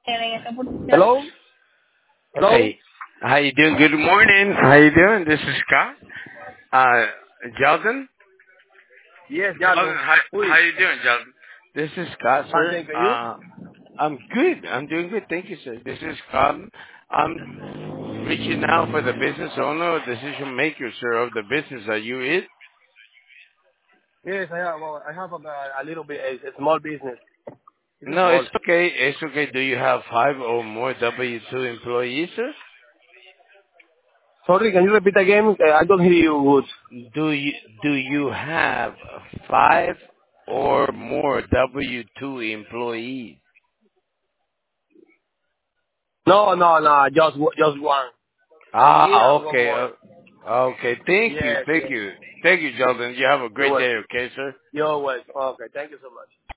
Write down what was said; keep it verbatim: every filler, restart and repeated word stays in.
Hello? Hello? Hey, how you doing? Good morning. How you doing? This is Scott. Uh, Sheldon. Yes, Sheldon, Jardo. how Who is? how you doing, Sheldon? This is Scott, Fine, sir. thank you. Uh, I'm good. I'm doing good. Thank you, sir. This is Scott. I'm reaching out for the business owner, or decision maker, sir, of the business. Are you it? Yes, I have. Well, I have a, a little bit a, a small business. It's No, small. it's okay. It's okay. Do you have five or more W two employees, sir? Sorry, can you repeat again? Uh, I don't hear you good. Do you do you have five or more W two employees? No, no, no. Just w- just one. Me Ah, and one okay. more. Uh, okay. Thank you. Yes, Thank yes. you. Thank you, Jordan. You have a You're great welcome. day, okay, sir? You're welcome. Okay, thank you so much.